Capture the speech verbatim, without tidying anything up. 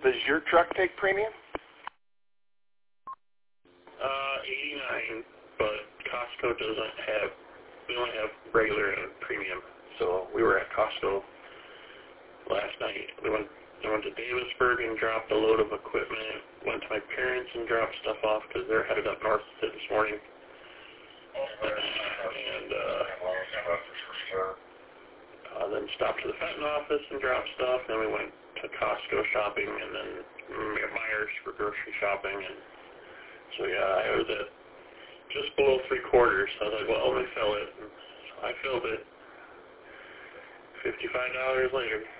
Does your truck take premium? Uh, eighty-nine, but Costco doesn't have, we only have regular and premium. So we were at Costco last night. We went, we went to Davisburg and dropped a load of equipment, went to my parents and dropped stuff off because they're headed up north this morning. And uh, uh, then stopped to the Fenton office and dropped stuff. Then we went to Costco shopping and then Myers for grocery shopping. And so yeah, I was at just below three quarters. So I was like, well, let me fill it. And so I filled it. fifty-five dollars later.